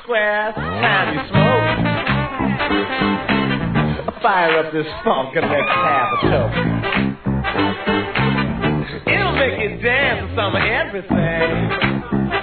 square, time you smoke. Fire up this funk and let's have a toke. It'll make you dance to some of everything.